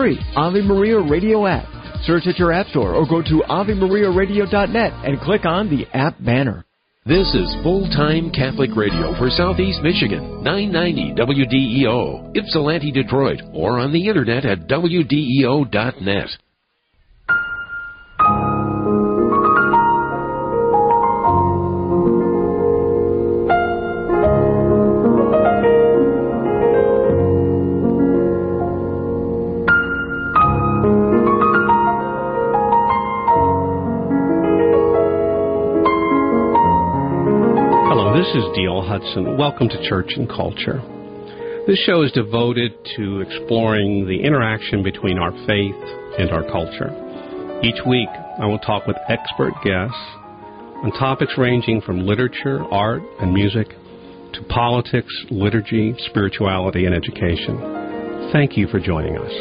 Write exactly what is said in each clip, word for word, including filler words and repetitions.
free Ave Maria Radio app. Search at your app store or go to ave maria radio dot net and click on the app banner. This is Full-Time Catholic Radio for Southeast Michigan, nine ninety W D E O, Ypsilanti, Detroit, or on the internet at W D E O dot net. This is D L Hudson. Welcome to Church and Culture. This show is devoted to exploring the interaction between our faith and our culture. Each week, I will talk with expert guests on topics ranging from literature, art, and music to politics, liturgy, spirituality, and education. Thank you for joining us.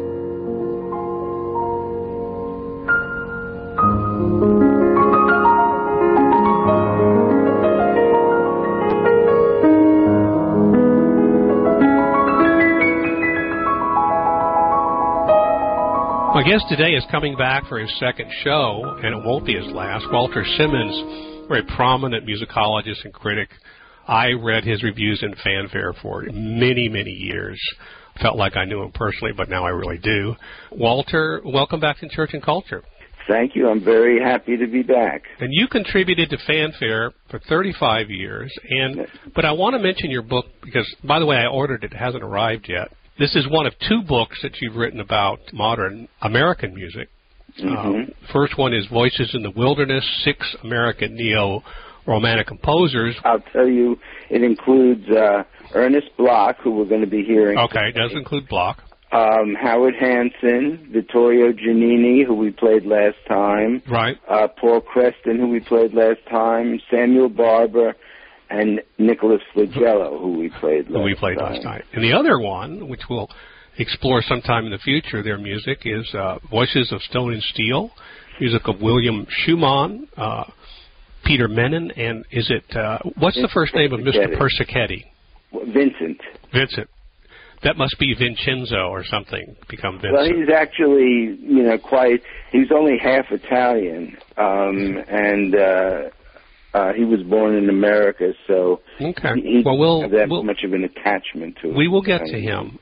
My guest today is coming back for his second show, and it won't be his last. Walter Simmons, very prominent musicologist and critic. I read his reviews in Fanfare for many, many years. Felt like I knew him personally, but now I really do. Walter, welcome back to Church and Culture. Thank you. I'm very happy to be back. And you contributed to Fanfare for thirty-five years, and but I want to mention your book because, by the way, I ordered it. It hasn't arrived yet. This is one of two books that you've written about modern American music. Mm-hmm. Uh, first one is Voices in the Wilderness, Six American Neo-Romantic Composers. I'll tell you, it includes uh, Ernest Bloch, who we're going to be hearing. Okay, it does include Bloch. Um, Howard Hanson, Vittorio Giannini, who we played last time. Right. Uh, Paul Creston, who we played last time. Samuel Barber. And Nicholas Flagello, who we played last Who we played time. last night. And the other one, which we'll explore sometime in the future, their music, is uh, Voices of Stone and Steel, music of William Schumann, uh, Peter Menon, and is it, uh, what's Vincent the first name of Mister Persichetti? Vincent. Vincent. That must be Vincenzo or something, become Vincent. Well, he's actually, you know, quite, he's only half Italian, um, and, uh, Uh, he was born in America, so okay. he, he well, we'll, doesn't have that we'll, much of an attachment to it. We will get to him.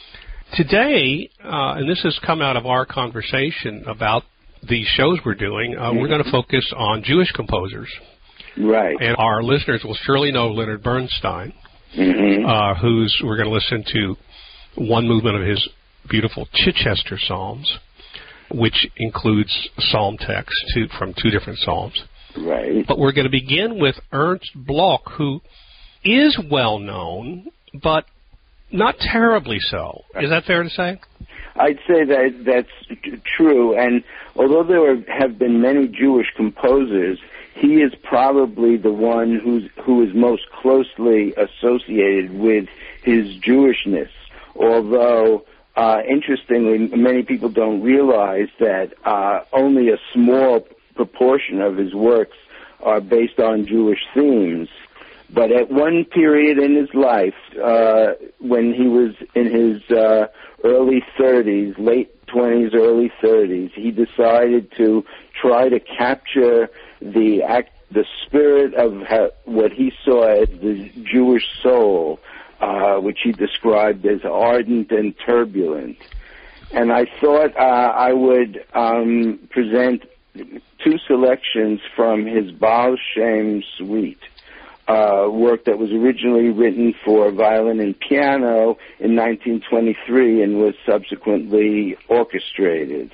Today, uh, and this has come out of our conversation about these shows we're doing, uh, mm-hmm. we're going to focus on Jewish composers. Right. And our listeners will surely know Leonard Bernstein, mm-hmm. uh, who's, we're going to listen to one movement of his beautiful Chichester Psalms, which includes psalm text to, from two different psalms. Right. But we're going to begin with Ernst Bloch, who is well known, but not terribly so. Is that fair to say? I'd say that that's t- true. And although there are, have been many Jewish composers, he is probably the one who's, who is most closely associated with his Jewishness. Although, uh, interestingly, many people don't realize that uh, only a small proportion of his works are based on Jewish themes. But at one period in his life, uh, when he was in his uh, early thirties, late twenties, early thirties, he decided to try to capture the act, the spirit of how, what he saw as the Jewish soul, uh, which he described as ardent and turbulent. And I thought uh, I would um, present two selections from his Baal Shem Suite, uh, work that was originally written for violin and piano in nineteen twenty-three and was subsequently orchestrated.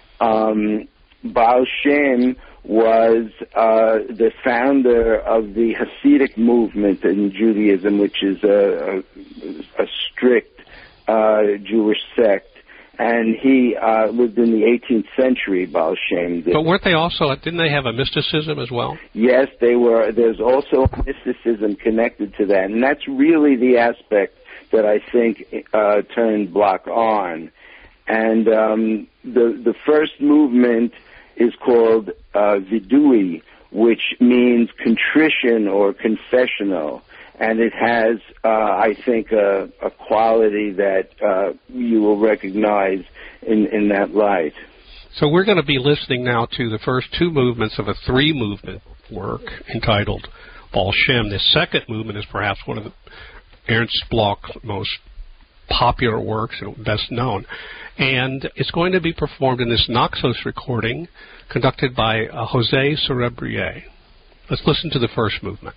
Um, Baal Shem was uh, the founder of the Hasidic movement in Judaism, which is a, a, a strict uh, Jewish sect. And he uh, lived in the eighteenth century, Baal Shem did. But weren't they also, didn't they have a mysticism as well? Yes, they were. There's also mysticism connected to that. And that's really the aspect that I think uh, turned Bloch on. And um, the, the first movement is called uh, Vidui, which means contrition or confessional. and it has, uh, I think, a, a quality that uh, you will recognize in, in that light. So we're going to be listening now to the first two movements of a three-movement work entitled Baal Shem. The second movement is perhaps one of the Ernst Bloch's most popular works and best known. And it's going to be performed in this Naxos recording conducted by uh, José Sorebrier. Let's listen to the first movement.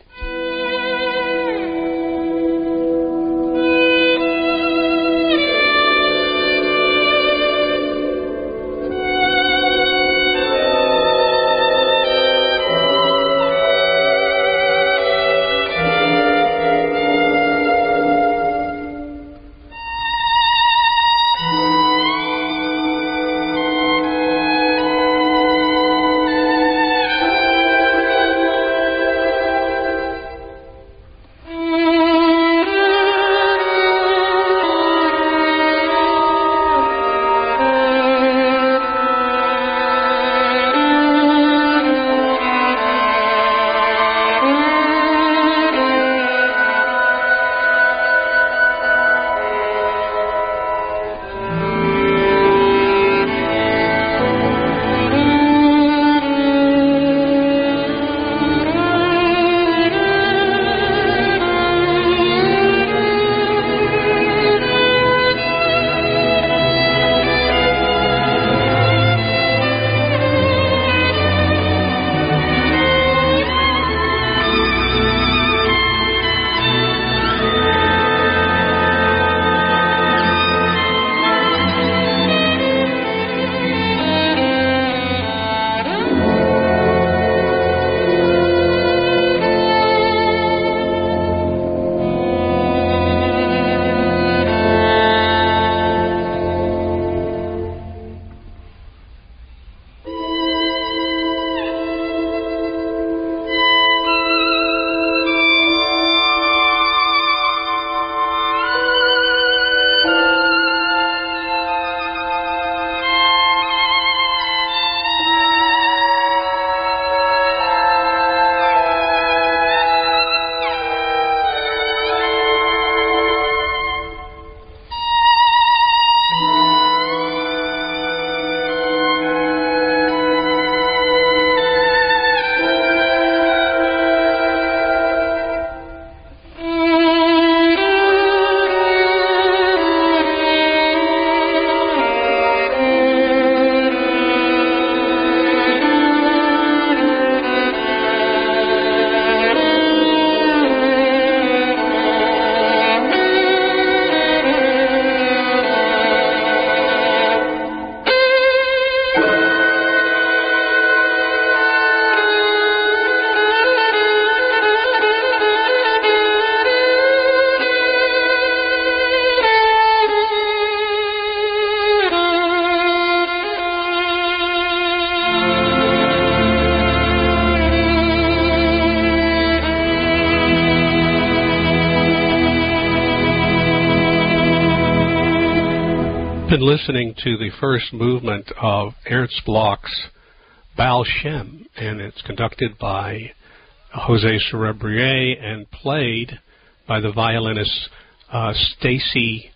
Been listening to the first movement of Ernst Bloch's Baal Shem, and it's conducted by José Sorebrier and played by the violinist uh, Stacey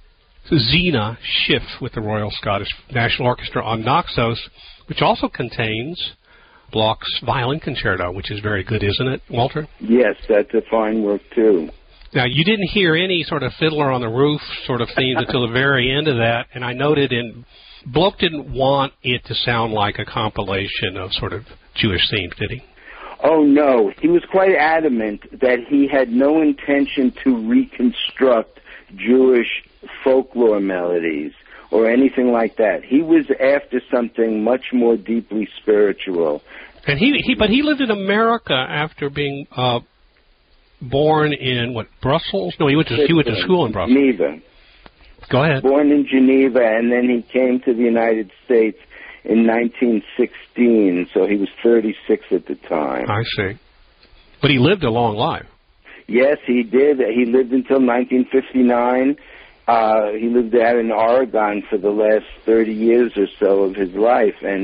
Zena Schiff with the Royal Scottish National Orchestra on Naxos, which also contains Bloch's Violin Concerto, which is very good, isn't it, Walter? Yes, that's a fine work, too. Now, you didn't hear any sort of Fiddler on the Roof sort of themes until the very end of that, and I noted in Bloch didn't want it to sound like a compilation of sort of Jewish themes, did he? Oh, no. He was quite adamant that he had no intention to reconstruct Jewish folklore melodies or anything like that. He was after something much more deeply spiritual. And he, he but he lived in America after being uh, born in, what, Brussels? No, he went to, he went to school in Brussels. Geneva. Go ahead. Born in Geneva, and then he came to the United States in nineteen sixteen, so he was thirty-six at the time. I see. But he lived a long life. Yes, he did. He lived until nineteen fifty-nine. Uh, he lived out in Oregon for the last thirty years or so of his life, and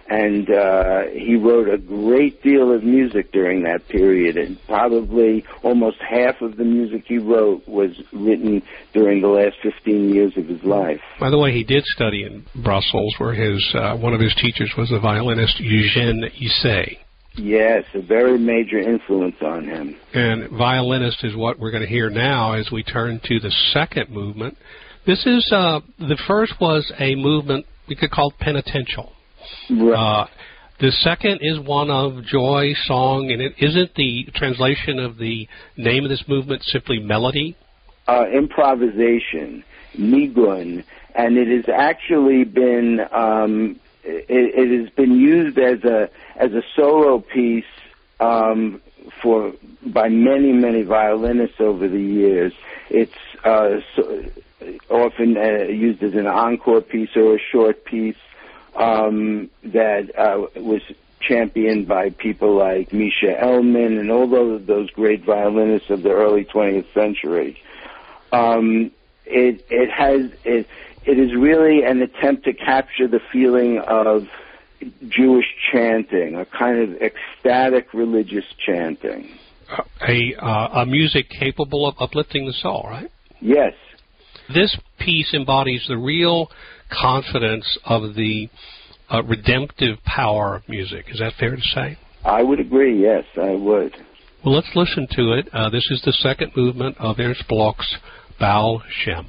And uh, he wrote a great deal of music during that period, and probably almost half of the music he wrote was written during the last fifteen years of his life. By the way, he did study in Brussels, where his uh, one of his teachers was the violinist Eugène Issay. Yes, a very major influence on him. And violinist is what we're going to hear now as we turn to the second movement. This is, uh, the first was a movement we could call penitential. Right. Uh, the second is one of joy, song, and it isn't the translation of the name of this movement simply melody? Uh, improvisation, nigun, and it has actually been um, it, it has been used as a as a solo piece um, for by many many violinists over the years. It's uh, so, often uh, used as an encore piece or a short piece. Um, that uh, was championed by people like Misha Elman and all those, those great violinists of the early twentieth century. Um, it, it has it, it is really an attempt to capture the feeling of Jewish chanting, a kind of ecstatic religious chanting. Uh, a uh, a music capable of uplifting the soul, right? Yes. This piece embodies the real confidence of the uh, redemptive power of music. Is that fair to say? I would agree, yes, I would. Well, let's listen to it. Uh, this is the second movement of Ernst Bloch's Baal Shem.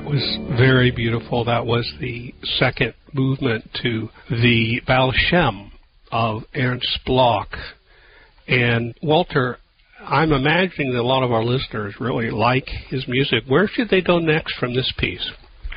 That was very beautiful. That was the second movement to the Baal Shem of Ernst Bloch. And Walter, I'm imagining that a lot of our listeners really like his music. Where should they go next from this piece?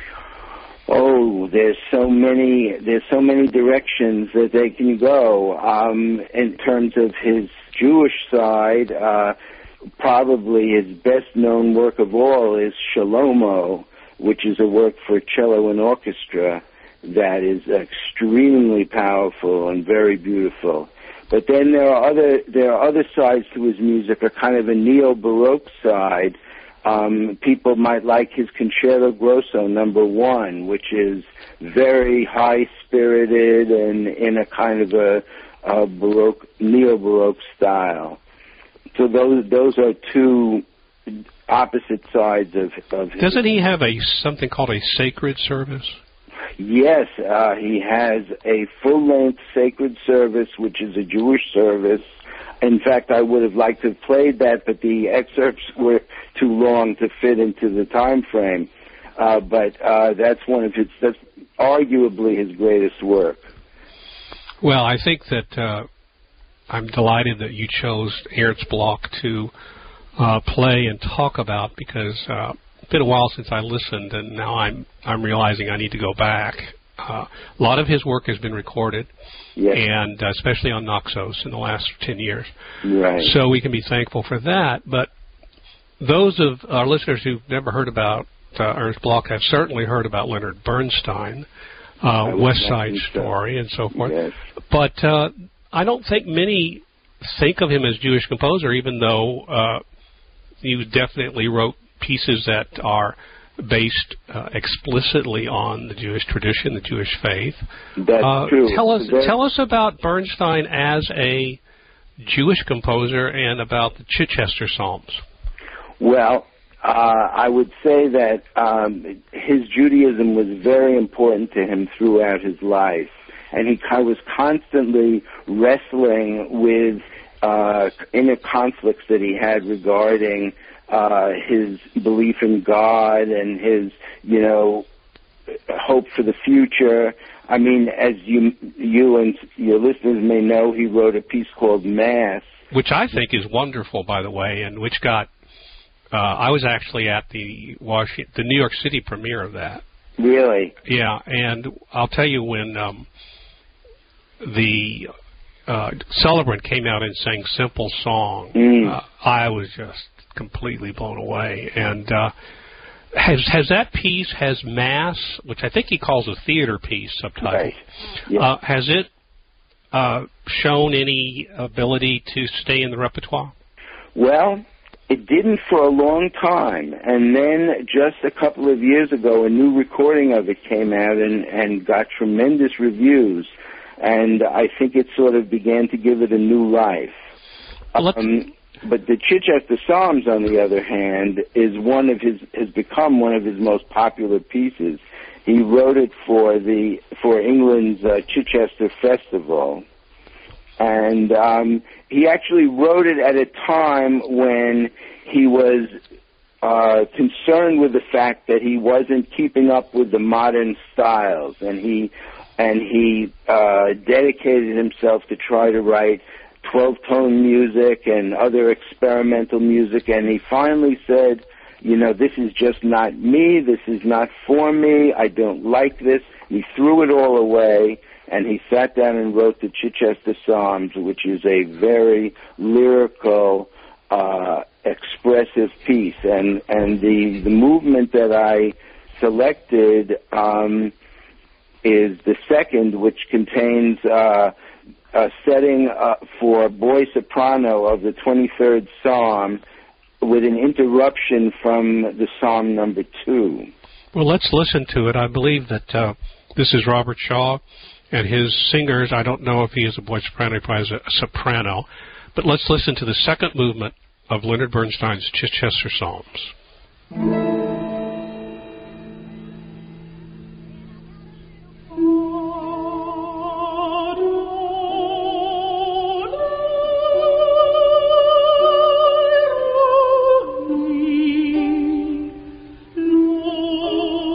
Oh, there's so many. There's so many directions that they can go. Um, in terms of his Jewish side, uh, probably his best-known work of all is Shalomo, which is a work for cello and orchestra that is extremely powerful and very beautiful. But then there are other there are other sides to his music, a kind of a neo-Baroque side. Um, people might like his Concerto Grosso Number One, which is very high-spirited and in a kind of a, a Baroque, neo-Baroque style. So those those are two opposite sides of. of his. Doesn't he have a something called a sacred service? Yes, uh, he has a full-length sacred service, which is a Jewish service. In fact, I would have liked to have played that, but the excerpts were too long to fit into the time frame. Uh, but uh, that's one of his, that's arguably his greatest work. Well, I think that uh, I'm delighted that you chose Ernst Bloch to uh, play and talk about, because uh, it's been a while since I listened, and now I'm I'm realizing I need to go back. Uh, a lot of his work has been recorded, yes. and uh, especially on Naxos in the last ten years. Right. So we can be thankful for that. But those of our listeners who've never heard about uh, Ernst Bloch have certainly heard about Leonard Bernstein, uh, West Side Story, so. and so forth. Yes. But uh, I don't think many think of him as Jewish composer, even though uh, he definitely wrote pieces that are based uh, explicitly on the Jewish tradition, the Jewish faith. That's uh, true. Tell us, That's... tell us about Bernstein as a Jewish composer and about the Chichester Psalms. Well, uh, I would say that um, his Judaism was very important to him throughout his life, and he was constantly wrestling with uh, inner conflicts that he had regarding Uh, his belief in God and his, you know, hope for the future. I mean, as you you and your listeners may know, he wrote a piece called Mass, which I think is wonderful, by the way, and which got. Uh, I was actually at the Washington, the New York City premiere of that. Really? Yeah, and I'll tell you, when um, the uh, celebrant came out and sang "Simple Song," mm. uh, I was just completely blown away. And uh, has has that piece, has Mass, which I think he calls a theater piece, subtitled, right. yeah. uh, has it uh, shown any ability to stay in the repertoire? Well, it didn't for a long time, and then just a couple of years ago, a new recording of it came out and, and got tremendous reviews, and I think it sort of began to give it a new life. Um, but the Chichester Psalms, on the other hand, is one of his has become one of his most popular pieces. He wrote it for the for England's uh, Chichester Festival, and um, he actually wrote it at a time when he was uh, concerned with the fact that he wasn't keeping up with the modern styles, and he and he uh, dedicated himself to try to write twelve-tone music and other experimental music, and he finally said, you know, this is just not me, this is not for me, I don't like this. He threw it all away, and he sat down and wrote the Chichester Psalms, which is a very lyrical, uh, expressive piece. And, and the, the movement that I selected um, is the second, which contains uh, a setting uh, for boy soprano of the twenty-third Psalm, with an interruption from the Psalm number two. Well, let's listen to it. I believe that uh, this is Robert Shaw, and his singers, I don't know if he is a boy soprano, he probably is a soprano, but let's listen to the second movement of Leonard Bernstein's Chichester Psalms. Lord,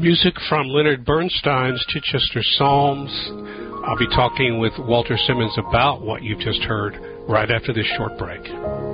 Music from Leonard Bernstein's Chichester Psalms. I'll be talking with Walter Simmons about what you've just heard right after this short break.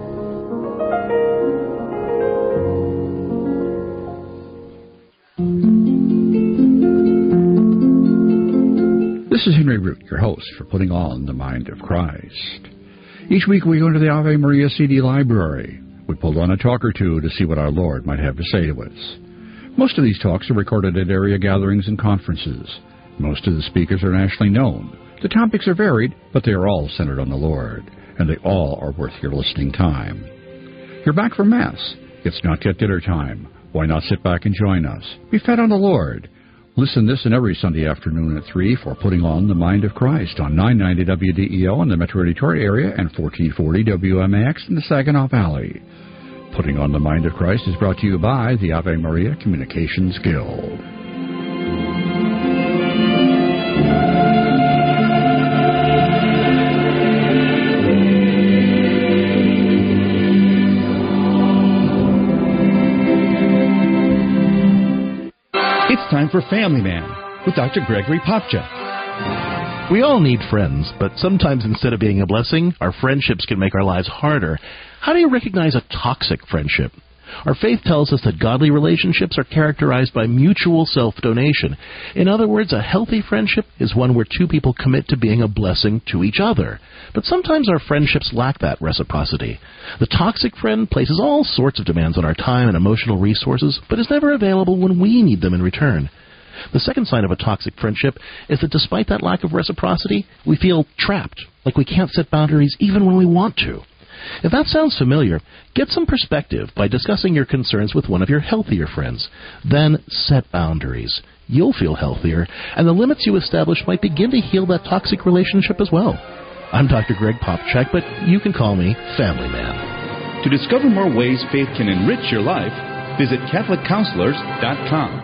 This is Henry Root, your host for Putting On the Mind of Christ. Each week we go into the Ave Maria C D library. We pull on a talk or two to see what our Lord might have to say to us. Most of these talks are recorded at area gatherings and conferences. Most of the speakers are nationally known. The topics are varied, but they are all centered on the Lord, and they all are worth your listening time. You're back from Mass. It's not yet dinner time. Why not sit back and join us? Be fed on the Lord. Listen this and every Sunday afternoon at three for Putting On the Mind of Christ on nine ninety W D E O in the Metro Detroit area and fourteen forty W M A X in the Saginaw Valley. Putting On the Mind of Christ is brought to you by the Ave Maria Communications Guild. It's time for Family Man with Doctor Gregory Popcak. We all need friends, but sometimes instead of being a blessing, our friendships can make our lives harder. How do you recognize a toxic friendship? Our faith tells us that godly relationships are characterized by mutual self-donation. In other words, a healthy friendship is one where two people commit to being a blessing to each other. But sometimes our friendships lack that reciprocity. The toxic friend places all sorts of demands on our time and emotional resources, but is never available when we need them in return. The second sign of a toxic friendship is that despite that lack of reciprocity, we feel trapped, like we can't set boundaries even when we want to. If that sounds familiar, get some perspective by discussing your concerns with one of your healthier friends. Then set boundaries. You'll feel healthier, and the limits you establish might begin to heal that toxic relationship as well. I'm Doctor Greg Popcak, but you can call me Family Man. To discover more ways faith can enrich your life, visit Catholic Counselors dot com.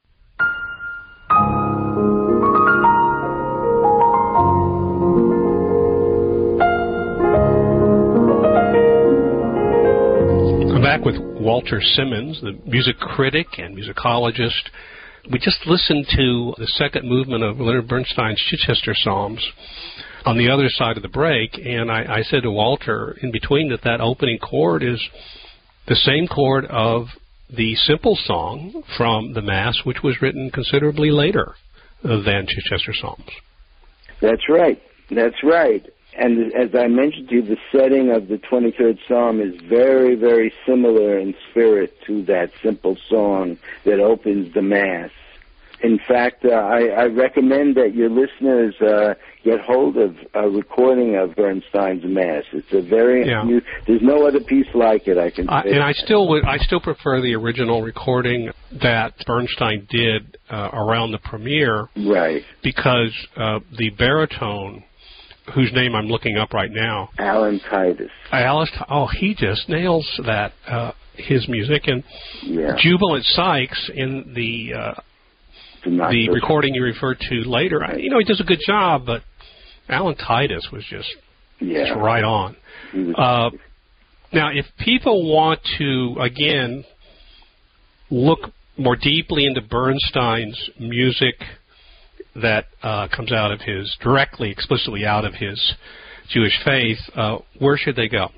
Back with Walter Simmons, the music critic and musicologist. We just listened to the second movement of Leonard Bernstein's Chichester Psalms on the other side of the break, and I, I said to Walter in between that that opening chord is the same chord of the simple song from the Mass, which was written considerably later than Chichester Psalms. That's right. That's right. And as I mentioned to you, the setting of the twenty-third Psalm is very, very similar in spirit to that simple song that opens the Mass. In fact, uh, I, I recommend that your listeners uh, get hold of a recording of Bernstein's Mass. It's a very yeah. new, there's no other piece like it, I can say. Uh, and I still would, I still prefer the original recording that Bernstein did uh, around the premiere. Right. Because uh, the baritone, whose name I'm looking up right now, Alan Titus. Alice, oh, he just nails that, uh, his music. And yeah. Jubilant Sykes in the uh, the so recording you referred to later, I, you know, he does a good job, but Alan Titus was just, yeah. just right on. Uh, now, if people want to, again, look more deeply into Bernstein's music that uh, comes out of his, directly, explicitly out of his Jewish faith, uh, where should they go?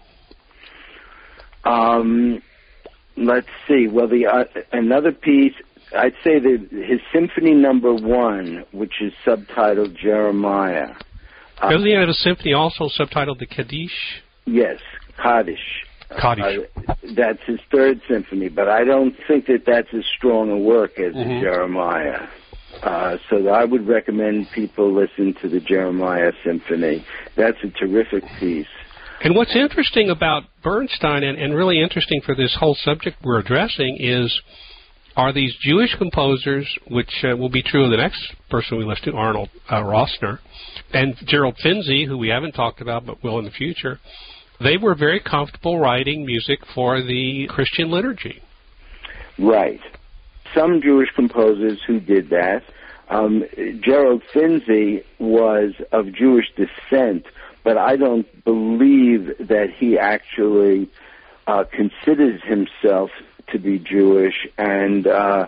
Um, let's see. Well, the uh, another piece, I'd say that his Symphony Number One, which is subtitled Jeremiah. Doesn't he have a symphony also subtitled the Kaddish? Yes, Kaddish. Kaddish. Uh, that's his third symphony, but I don't think that that's as strong a work as mm-hmm. Jeremiah. Uh, so I would recommend people listen to the Jeremiah Symphony. That's a terrific piece. And what's interesting about Bernstein, and, and really interesting for this whole subject we're addressing, is are these Jewish composers, which uh, will be true of the next person we list to, Arnold uh, Rossner, and Gerald Finzi, who we haven't talked about but will in the future, they were very comfortable writing music for the Christian liturgy. Right. Some Jewish composers who did that. Um, Gerald Finzi was of Jewish descent, but I don't believe that he actually uh, considers himself to be Jewish, and uh,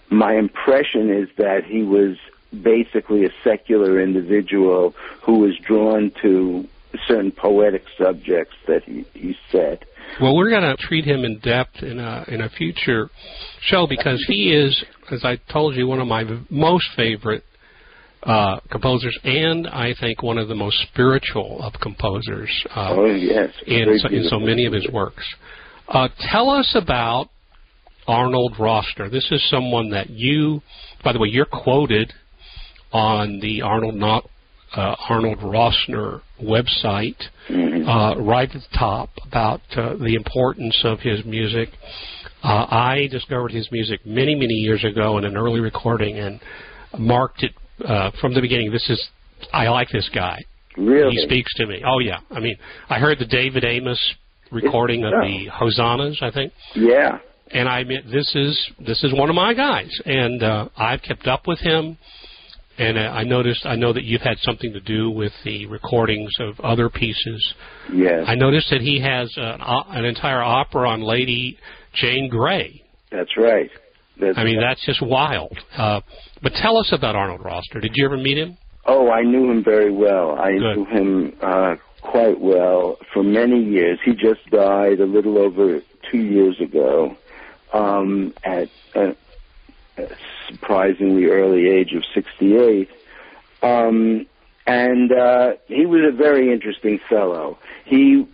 my impression is that he was basically a secular individual who was drawn to certain poetic subjects that he, he said. Well, we're going to treat him in depth in a, in a future show because he is, as I told you, one of my most favorite uh, composers, and I think one of the most spiritual of composers uh, oh, yes. in, so, in so many of his works. Uh, tell us about Arnold Rossner. This is someone that you, by the way, you're quoted on the Arnold not uh, Arnold Rossner website, mm-hmm. uh, right at the top about uh, the importance of his music. Uh, I discovered his music many, many years ago in an early recording and marked it uh, from the beginning. This is, I like this guy. Really? He speaks to me. Oh, yeah. I mean, I heard the David Amos recording it's, of oh. the Hosannas, I think. Yeah. And I admit, this is this is one of my guys, and uh, I've kept up with him. And uh, I noticed, I know that you've had something to do with the recordings of other pieces. Yes. I noticed that he has an, an entire opera on Lady Jane Grey. That's right. That's I mean, right. that's just wild. Uh, but tell us about Arnold Rossner. Did you ever meet him? Oh, I knew him very well. I Good. knew him uh, quite well for many years. He just died a little over two years ago um, at a, a surprisingly early age of sixty-eight. Um, and uh, he was a very interesting fellow. He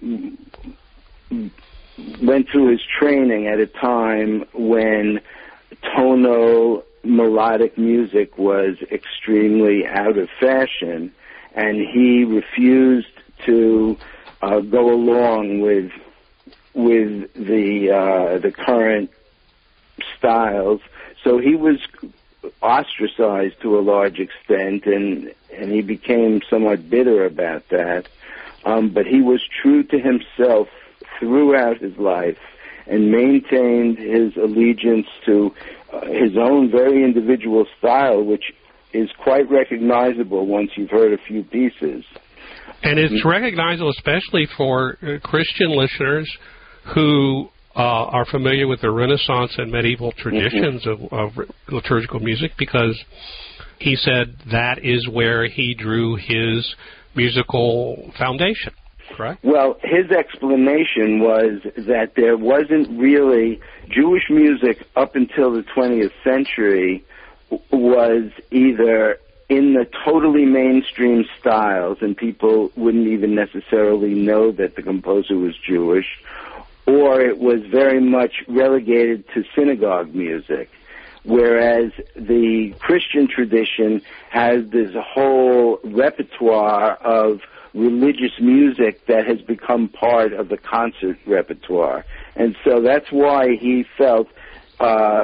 went through his training at a time when tonal melodic music was extremely out of fashion, and he refused to uh, go along with with the uh, the current styles. So he was ostracized to a large extent, and and he became somewhat bitter about that. Um, but he was true to himself throughout his life and maintained his allegiance to uh, his own very individual style, which is quite recognizable once you've heard a few pieces. And it's recognizable especially for uh, Christian listeners who uh, are familiar with the Renaissance and medieval traditions mm-hmm. of, of liturgical music, because he said that is where he drew his musical foundation, correct? Well, his explanation was that there wasn't really Jewish music up until the twentieth century was either in the totally mainstream styles, and people wouldn't even necessarily know that the composer was Jewish, or it was very much relegated to synagogue music, whereas the Christian tradition has this whole repertoire of religious music that has become part of the concert repertoire. And so that's why he felt uh,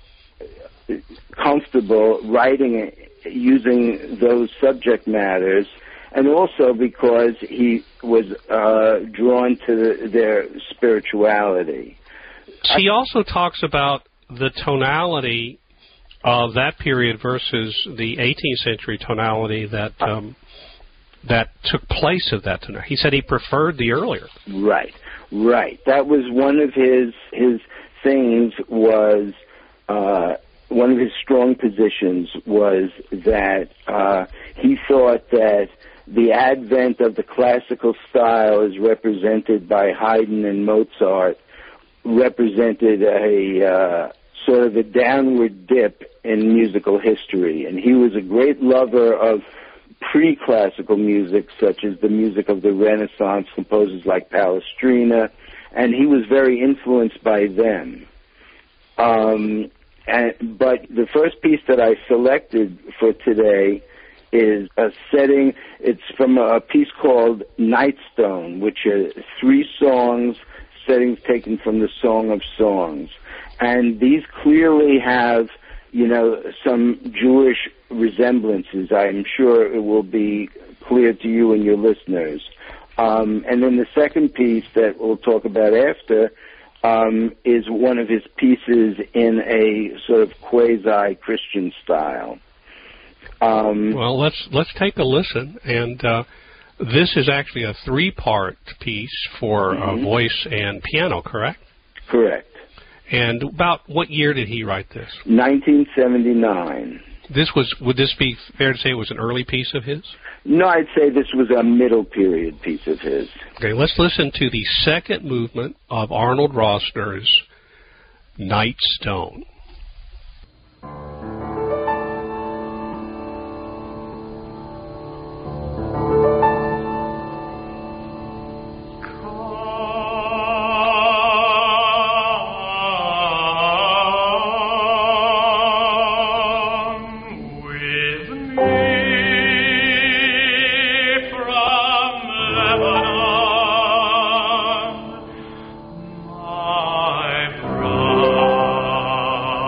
comfortable writing it using those subject matters, and also because he was uh, drawn to the, their spirituality. He also talks about the tonality of that period versus the eighteenth century tonality that um, that took place of that tonality. He said he preferred the earlier. Right, right. That was one of his his things was. Uh, One of his strong positions was that uh, he thought that the advent of the classical style as represented by Haydn and Mozart represented a uh, sort of a downward dip in musical history. And he was a great lover of pre-classical music, such as the music of the Renaissance, composers like Palestrina, and he was very influenced by them. Um, And, but the first piece that I selected for today is a setting. It's from a piece called Nightstone, which are three songs, settings taken from the Song of Songs. And these clearly have, you know, some Jewish resemblances. I'm sure it will be clear to you and your listeners. Um, and then the second piece that we'll talk about after Um, is one of his pieces in a sort of quasi-Christian style. Um, well, let's let's take a listen. And uh, this is actually a three-part piece for mm-hmm. uh, voice and piano, correct? Correct. And about what year did he write this? nineteen seventy-nine. This was, would this be fair to say it was an early piece of his? No, I'd say this was a middle period piece of his. Okay, let's listen to the second movement of Arnold Rosner's Night Stone. My bride.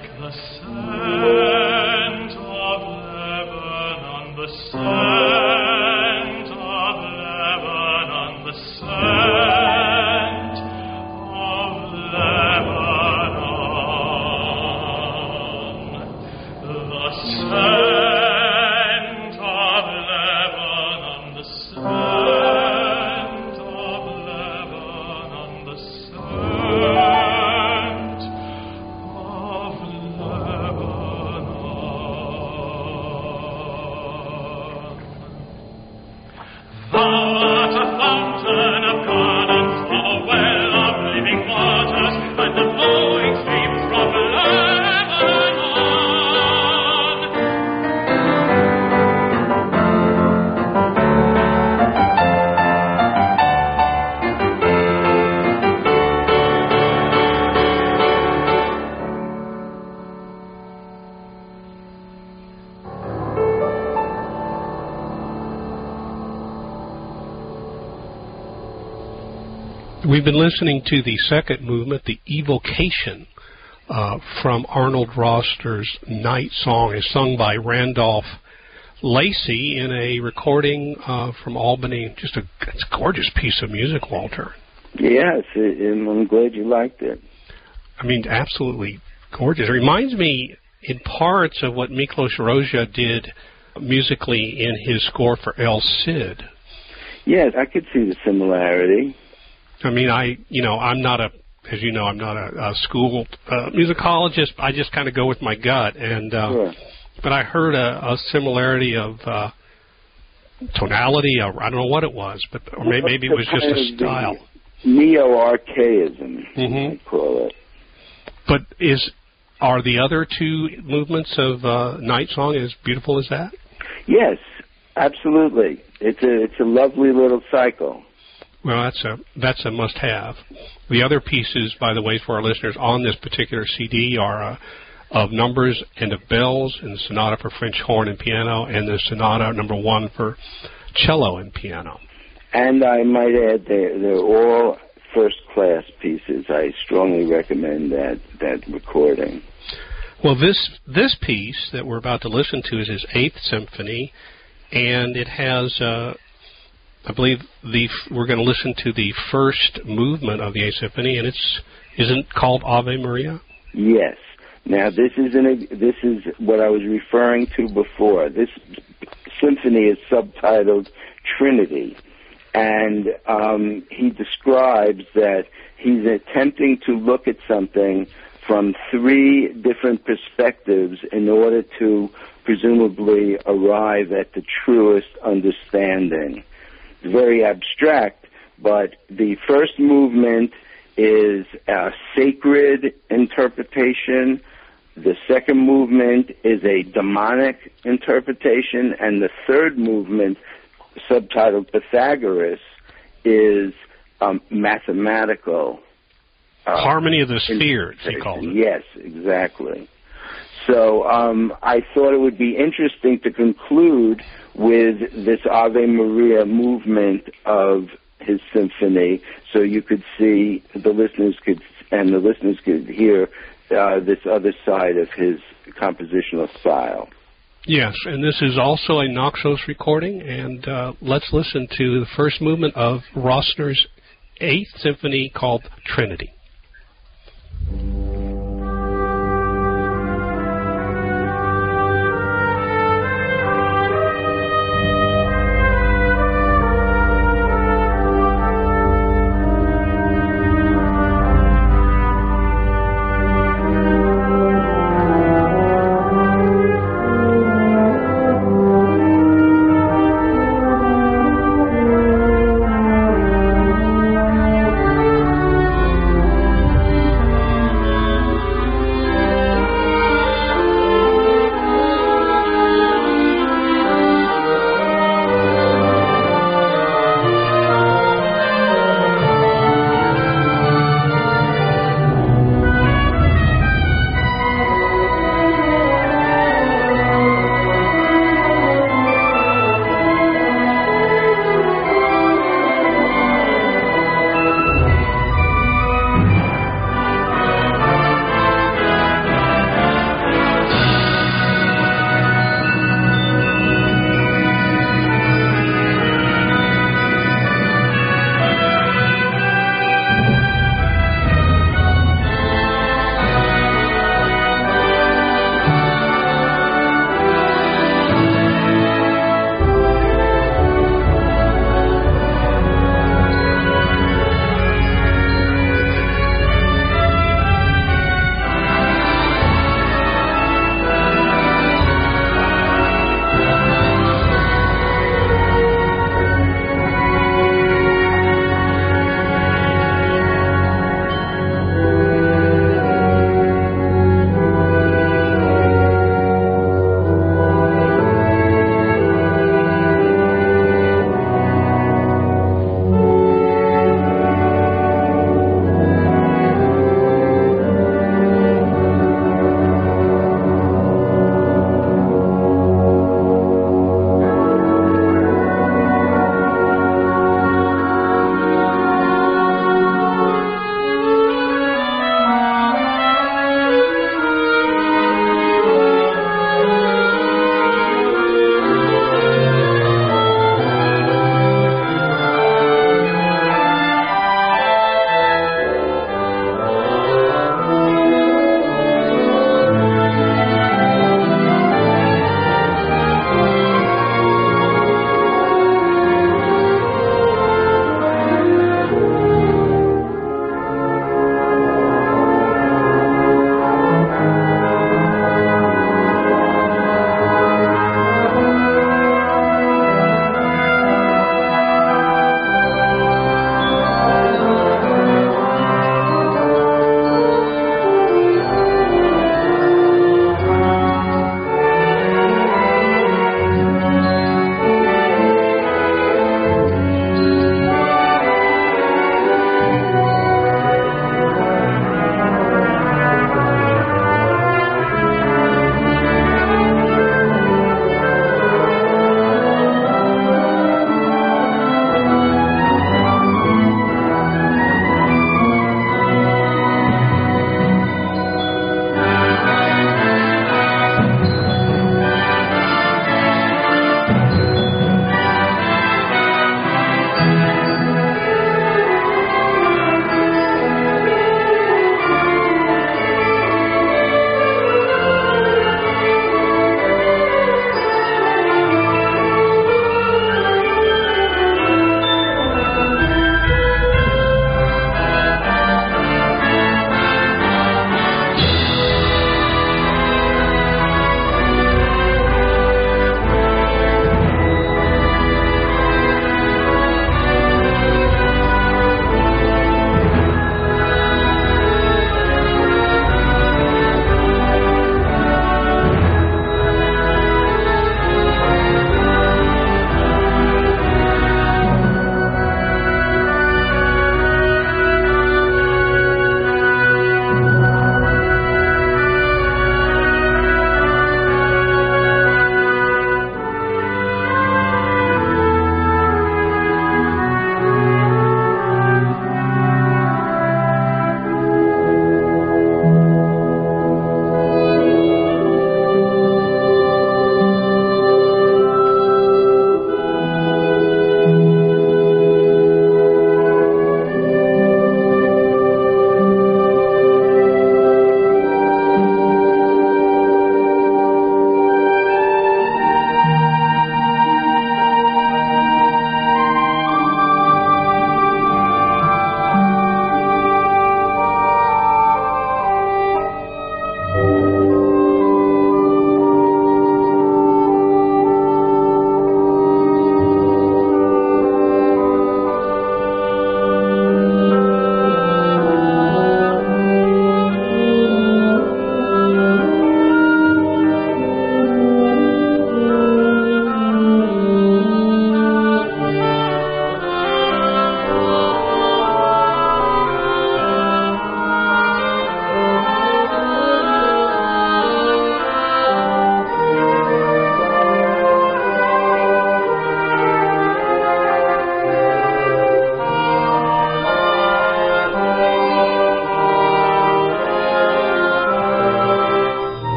We've been listening to the second movement, the Evocation, uh, from Arnold Roster's Night Song, is sung by Randolph Lacey in a recording uh, from Albany. Just a, it's a gorgeous piece of music, Walter. Yes, and I'm glad you liked it. I mean, absolutely gorgeous. It reminds me in parts of what Miklos Rozsa did musically in his score for El Cid. Yes, I could see the similarity. I mean, I, you know, I'm not a, as you know, I'm not a, a school uh, musicologist. I just kind of go with my gut. And uh, sure. But I heard a, a similarity of uh, tonality. Or I don't know what it was, but or maybe, maybe it was just a style. Neo-archaism, mm-hmm. I call it. But is are the other two movements of uh, Night Song as beautiful as that? Yes, absolutely. It's a it's a lovely little cycle. Well, that's a that's a must-have. The other pieces, by the way, for our listeners on this particular C D are uh, of numbers and of bells, and the sonata for French horn and piano, and the sonata number one for cello and piano. And I might add, they're, they're all first-class pieces. I strongly recommend that that recording. Well, this this piece that we're about to listen to is his Eighth Symphony, and it has. Uh, I believe the we're going to listen to the first movement of the Eighth Symphony, and it's isn't it called Ave Maria? Yes. Now this is an, this is what I was referring to before. This symphony is subtitled Trinity, and um, he describes that he's attempting to look at something from three different perspectives in order to presumably arrive at the truest understanding. Very abstract, but the first movement is a sacred interpretation. The second movement is a demonic interpretation, and the third movement, subtitled Pythagoras, is um, mathematical. Uh, Harmony of the spheres, he called it. Yes, exactly. So um, I thought it would be interesting to conclude with this Ave Maria movement of his symphony, so you could see the listeners could and the listeners could hear uh, this other side of his compositional style. Yes, and this is also a Naxos recording, and uh, let's listen to the first movement of Rossner's Eighth Symphony called Trinity. Thank you.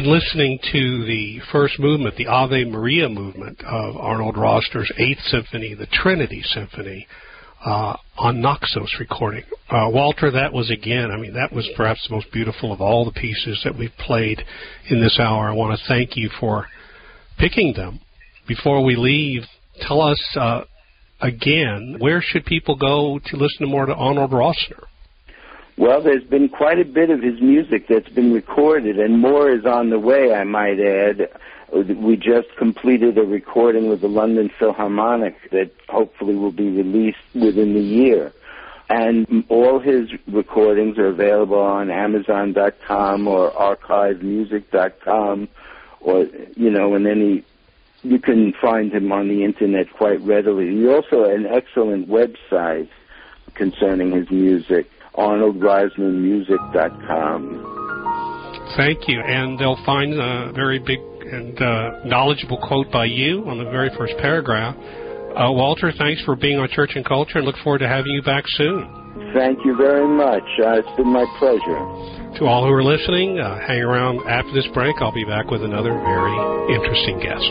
listening to the first movement, the Ave Maria movement of Arnold Roster's Eighth Symphony, the Trinity Symphony, uh, on Naxos recording. Uh, Walter, that was again, I mean, that was perhaps the most beautiful of all the pieces that we've played in this hour. I want to thank you for picking them. Before we leave, tell us uh, again, where should people go to listen to more to Arnold Roster? Well, there's been quite a bit of his music that's been recorded, and more is on the way, I might add. We just completed a recording with the London Philharmonic that hopefully will be released within the year. And all his recordings are available on Amazon dot com or archive music dot com, or, you know, and then he, you can find him on the Internet quite readily. He also has an excellent website concerning his music, arnold reisman music dot com. Thank you. And they'll find a very big and uh, knowledgeable quote by you on the very first paragraph. Uh, Walter, thanks for being on Church and Culture, and look forward to having you back soon. Thank you very much. Uh, it's been my pleasure. To all who are listening, uh, hang around after this break. I'll be back with another very interesting guest.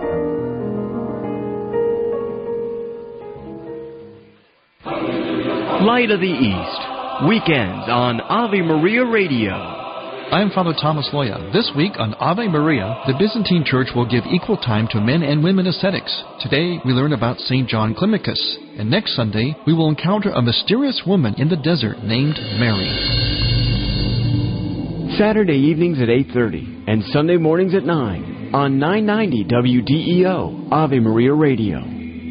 Light of the East, weekends on Ave Maria Radio. I'm Father Thomas Loya. This week on Ave Maria, the Byzantine Church will give equal time to men and women ascetics. Today, we learn about Saint John Climacus. And next Sunday, we will encounter a mysterious woman in the desert named Mary. Saturday evenings at eight thirty and Sunday mornings at nine on nine ninety W D E O, Ave Maria Radio.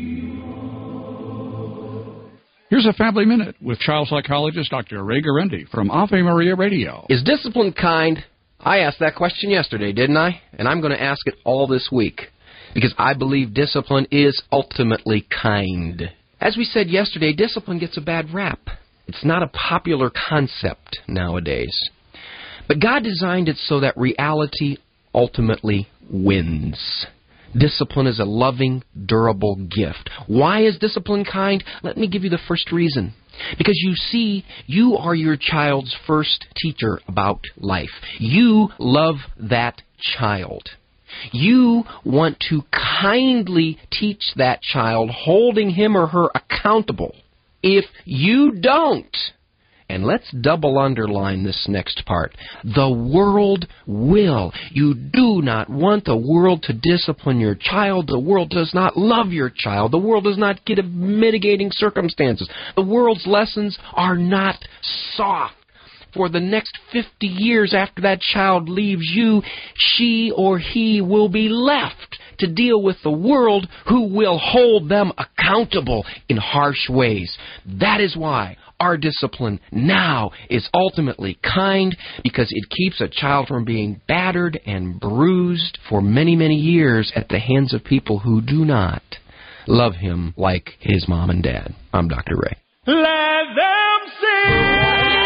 Here's a Family Minute with child psychologist Doctor Ray Guarendi from Ave Maria Radio. Is discipline kind? I asked that question yesterday, didn't I? And I'm going to ask it all this week, because I believe discipline is ultimately kind. As we said yesterday, discipline gets a bad rap. It's not a popular concept nowadays. But God designed it so that reality ultimately wins. Discipline is a loving, durable gift. Why is discipline kind? Let me give you the first reason. Because you see, you are your child's first teacher about life. You love that child. You want to kindly teach that child, holding him or her accountable. If you don't, and let's double underline this next part, the world will. You do not want the world to discipline your child. The world does not love your child. The world does not give mitigating circumstances. The world's lessons are not soft. For the next fifty years after that child leaves you, she or he will be left to deal with the world, who will hold them accountable in harsh ways. That is why our discipline now is ultimately kind, because it keeps a child from being battered and bruised for many, many years at the hands of people who do not love him like his mom and dad. I'm Doctor Ray. Let them sing!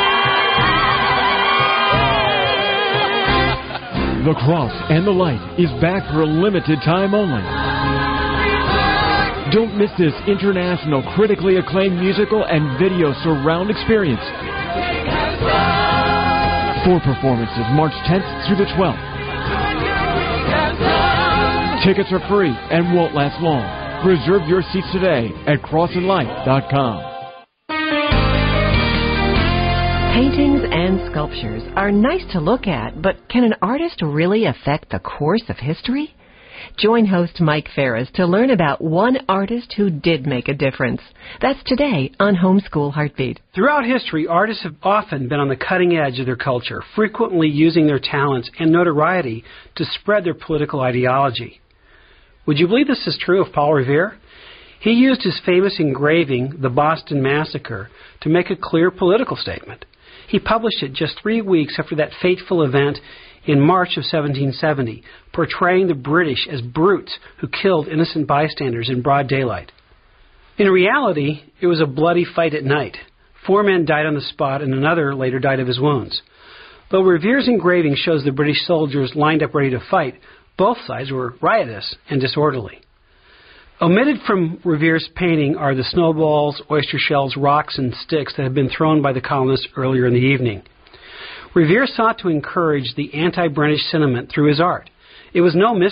The Cross and the Light is back for a limited time only. Don't miss this international, critically acclaimed musical and video surround experience. Four performances, March tenth through the twelfth. Tickets are free and won't last long. Reserve your seats today at cross and light dot com. Paintings and sculptures are nice to look at, but can an artist really affect the course of history? Join host Mike Ferris to learn about one artist who did make a difference. That's today on Homeschool Heartbeat. Throughout history, artists have often been on the cutting edge of their culture, frequently using their talents and notoriety to spread their political ideology. Would you believe this is true of Paul Revere? He used his famous engraving, The Boston Massacre, to make a clear political statement. He published it just three weeks after that fateful event in March of seventeen seventy, portraying the British as brutes who killed innocent bystanders in broad daylight. In reality, it was a bloody fight at night. Four men died on the spot, and another later died of his wounds. Though Revere's engraving shows the British soldiers lined up ready to fight, both sides were riotous and disorderly. Omitted from Revere's painting are the snowballs, oyster shells, rocks, and sticks that had been thrown by the colonists earlier in the evening. Revere sought to encourage the anti-British sentiment through his art. It was no mystery